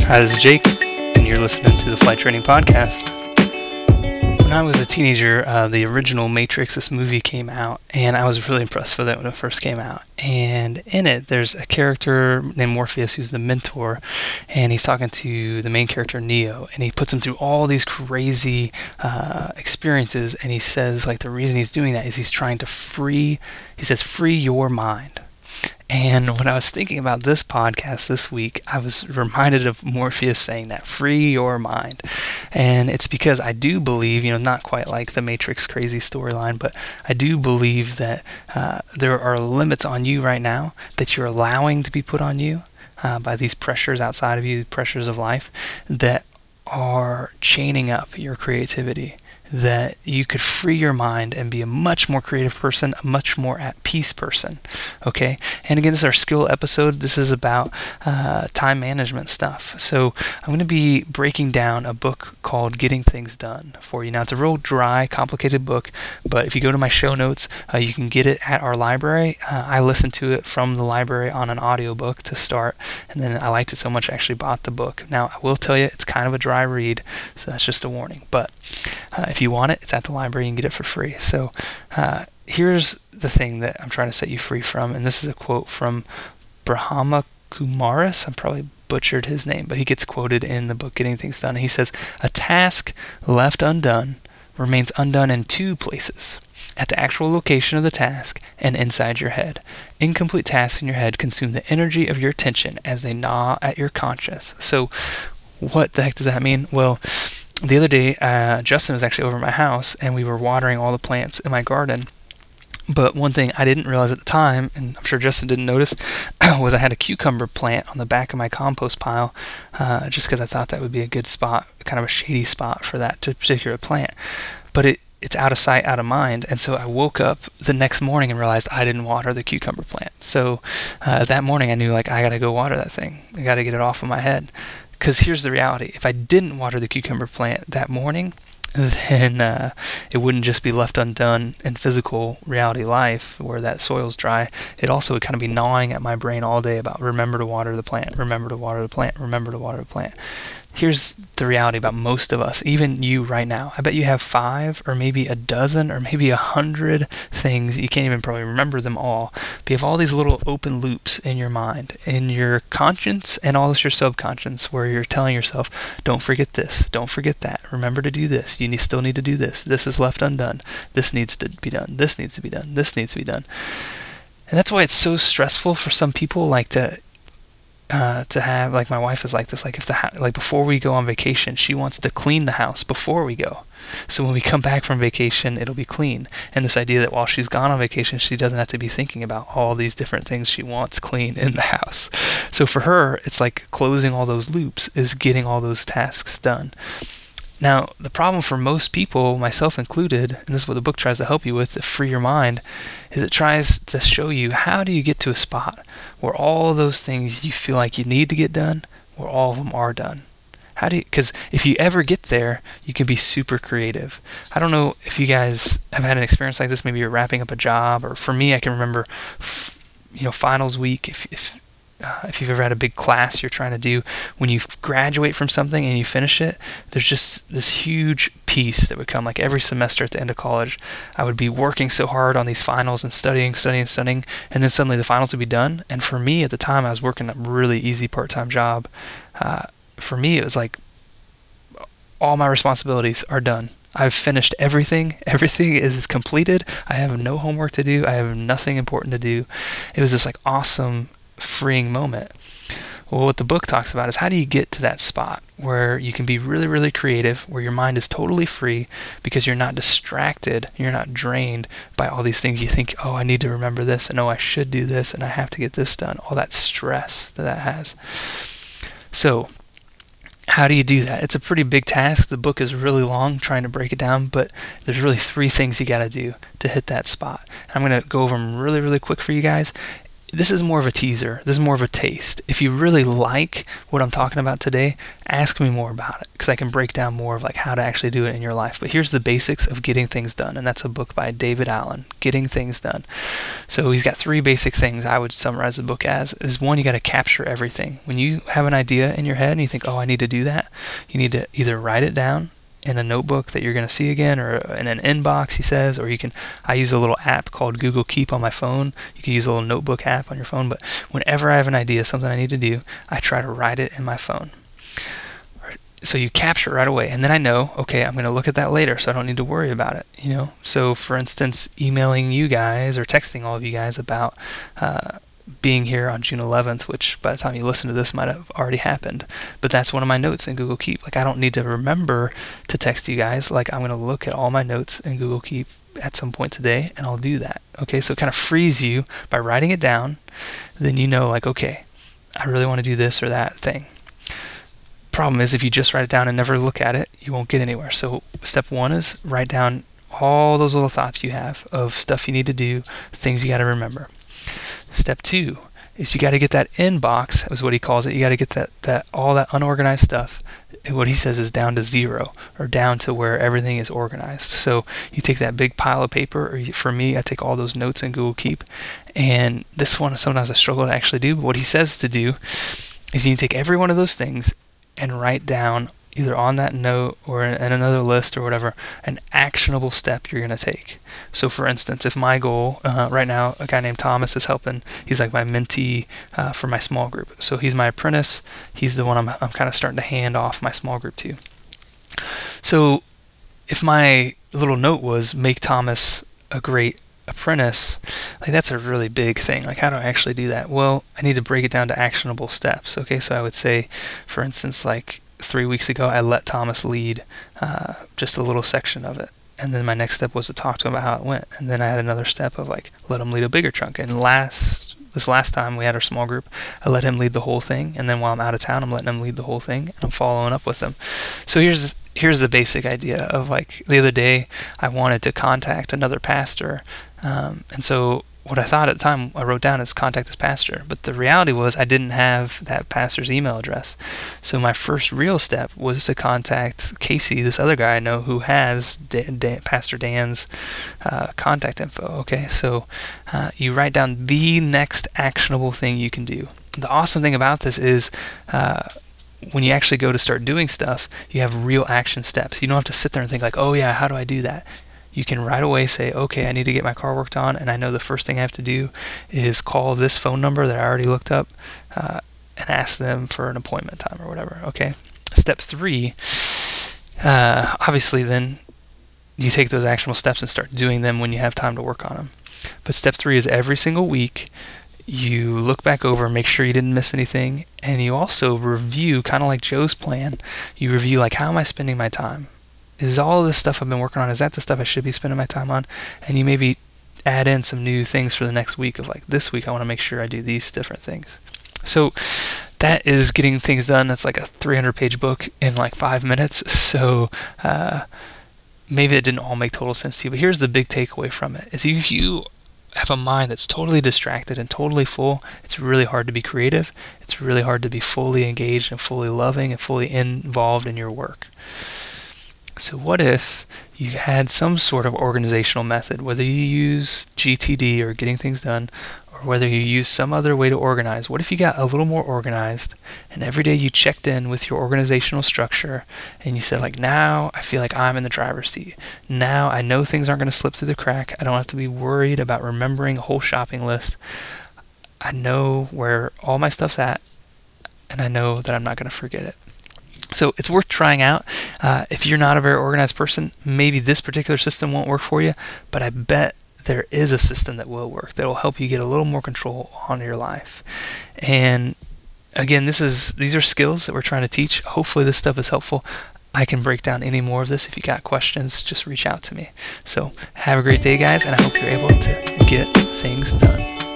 Hi, this is Jake, and you're listening to the Flight Training Podcast. When I was a teenager, the original Matrix, this movie came out, and I was really impressed with it when it first came out. And in it, there's a character named Morpheus who's the mentor, and he's talking to the main character, Neo, and he puts him through all these crazy experiences, and he says, like, the reason he's doing that is he's trying to free your mind. And when I was thinking about this podcast this week, I was reminded of Morpheus saying that, free your mind. And it's because I do believe, not quite like the Matrix crazy storyline, but I do believe that there are limits on you right now that you're allowing to be put on you by these pressures outside of you, pressures of life, that are chaining up your creativity. That you could free your mind and be a much more creative person, a much more at peace person, okay? And again, this is our skill episode. This is about time management stuff. So I'm going to be breaking down a book called Getting Things Done for you. Now, it's a real dry, complicated book, but if you go to my show notes, you can get it at our library. I listened to it from the library on an audiobook to start, and then I liked it so much I actually bought the book. Now, I will tell you, it's kind of a dry read, so that's just a warning. But if you want it, it's at the library. You can get it for free. So here's the thing that I'm trying to set you free from, and this is a quote from Brahma Kumaris. I probably butchered his name, but he gets quoted in the book Getting Things Done. He says, "A task left undone remains undone in two places: at the actual location of the task and inside your head. Incomplete tasks in your head consume the energy of your attention as they gnaw at your conscience." So what the heck does that mean? Well, the other day, Justin was actually over at my house, and we were watering all the plants in my garden. But one thing I didn't realize at the time, and I'm sure Justin didn't notice, was I had a cucumber plant on the back of my compost pile, just because I thought that would be a good spot, kind of a shady spot for that particular plant. But it's out of sight, out of mind, and so I woke up the next morning and realized I didn't water the cucumber plant. So that morning I knew, I got to go water that thing. I got to get it off of my head. Because here's the reality. If I didn't water the cucumber plant that morning, then it wouldn't just be left undone in physical reality life where that soil's dry. It also would kind of be gnawing at my brain all day about remember to water the plant, remember to water the plant, remember to water the plant. Here's the reality about most of us, even you right now. I bet you have 5 or maybe a dozen or maybe 100 things. You can't even probably remember them all. But you have all these little open loops in your mind, in your conscience and all your subconscious, where you're telling yourself, don't forget this, don't forget that, remember to do this, you still need to do this, this is left undone, this needs to be done, this needs to be done, this needs to be done. And that's why it's so stressful for some people, to have, my wife is like this, if before we go on vacation, she wants to clean the house before we go, so when we come back from vacation it'll be clean. And this idea that while she's gone on vacation she doesn't have to be thinking about all these different things she wants clean in the house. So for her, it's like closing all those loops is getting all those tasks done. Now, the problem for most people, myself included, and this is what the book tries to help you with, to free your mind, is it tries to show you how do you get to a spot where all those things you feel like you need to get done, where all of them are done. Because if you ever get there, you can be super creative. I don't know if you guys have had an experience like this. Maybe you're wrapping up a job, or for me, I can remember, finals week, if you've ever had a big class you're trying to do, when you graduate from something and you finish it, there's just this huge piece that would come. Like every semester at the end of college, I would be working so hard on these finals and studying, and then suddenly the finals would be done. And for me at the time, I was working a really easy part-time job. For me, it was like all my responsibilities are done. I've finished everything. Everything is completed. I have no homework to do. I have nothing important to do. It was this awesome freeing moment. Well, what the book talks about is how do you get to that spot where you can be really, really creative, where your mind is totally free because you're not distracted, you're not drained by all these things you think, oh, I need to remember this, and oh, I should do this, and I have to get this done, all that stress that has. So how do you do that? It's a pretty big task. The book is really long trying to break it down, but there's really 3 things you got to do to hit that spot. I'm going to go over them really, really quick for you guys. this is more of a teaser. This is more of a taste. If you really like what I'm talking about today, ask me more about it, because I can break down more of like how to actually do it in your life. But here's the basics of Getting Things Done, and that's a book by David Allen, Getting Things Done. So he's got 3 basic things I would summarize the book as. Is one, you got to capture everything. When you have an idea in your head and you think, oh, I need to do that, you need to either write it down in a notebook that you're going to see again, or in an inbox, he says, or I use a little app called Google Keep on my phone. You can use a little notebook app on your phone, but whenever I have an idea, something I need to do, I try to write it in my phone. So you capture it right away, and then I know, okay, I'm going to look at that later, so I don't need to worry about it, So for instance, emailing you guys or texting all of you guys about being here on June 11th, which by the time you listen to this might have already happened, but that's one of my notes in Google Keep. Like, I don't need to remember to text you guys. Like, I'm going to look at all my notes in Google Keep at some point today, and I'll do that. Okay, so it kind of frees you by writing it down. Then like, okay, I really want to do this or that thing. Problem is, if you just write it down and never look at it, you won't get anywhere. So step 1 is write down all those little thoughts you have of stuff you need to do, things you got to remember. Step 2 is you got to get that inbox, is what he calls it. You got to get that all that unorganized stuff, what he says is down to 0, or down to where everything is organized. So you take that big pile of paper, or for me, I take all those notes in Google Keep, and this one sometimes I struggle to actually do, but what he says to do is you need to take every one of those things and write down, either on that note or in another list or whatever, an actionable step you're going to take. So for instance, if my goal, right now, a guy named Thomas is helping, he's like my mentee for my small group. So he's my apprentice. He's the one I'm kind of starting to hand off my small group to. So if my little note was make Thomas a great apprentice, like that's a really big thing. Like, how do I actually do that? Well, I need to break it down to actionable steps. Okay, so I would say, for instance, like 3 weeks ago, I let Thomas lead just a little section of it. And then my next step was to talk to him about how it went. And then I had another step of like, let him lead a bigger chunk. And this last time we had our small group, I let him lead the whole thing. And then while I'm out of town, I'm letting him lead the whole thing, and I'm following up with him. So here's the basic idea of, like, the other day I wanted to contact another pastor. And so what I thought at the time I wrote down is contact this pastor, but the reality was I didn't have that pastor's email address. So my first real step was to contact Casey, this other guy I know who has Pastor Dan's contact info. Okay, so you write down the next actionable thing you can do. The awesome thing about this is when you actually go to start doing stuff, you have real action steps. You don't have to sit there and think like, oh yeah, how do I do that? You can right away say, okay, I need to get my car worked on, and I know the first thing I have to do is call this phone number that I already looked up and ask them for an appointment time or whatever. Okay. Step 3, obviously then you take those actionable steps and start doing them when you have time to work on them. But step 3 is every single week you look back over, make sure you didn't miss anything, and you also review, kind of like Joe's plan. You review, like, how am I spending my time? Is all this stuff I've been working on, is that the stuff I should be spending my time on? And you maybe add in some new things for the next week of, like, this week I want to make sure I do these different things. So that is Getting Things Done. That's like a 300-page book in like 5 minutes. So maybe it didn't all make total sense to you, but here's the big takeaway from it. Is if you have a mind that's totally distracted and totally full, it's really hard to be creative. It's really hard to be fully engaged and fully loving and fully involved in your work. So what if you had some sort of organizational method, whether you use GTD or Getting Things Done, or whether you use some other way to organize? What if you got a little more organized, and every day you checked in with your organizational structure, and you said, like, now I feel like I'm in the driver's seat. Now I know things aren't going to slip through the crack. I don't have to be worried about remembering a whole shopping list. I know where all my stuff's at, and I know that I'm not going to forget it. So it's worth trying out. If you're not a very organized person, maybe this particular system won't work for you, but I bet there is a system that will work, that will help you get a little more control on your life. And again, these are skills that we're trying to teach. Hopefully this stuff is helpful. I can break down any more of this. If you got questions, just reach out to me. So have a great day, guys, and I hope you're able to get things done.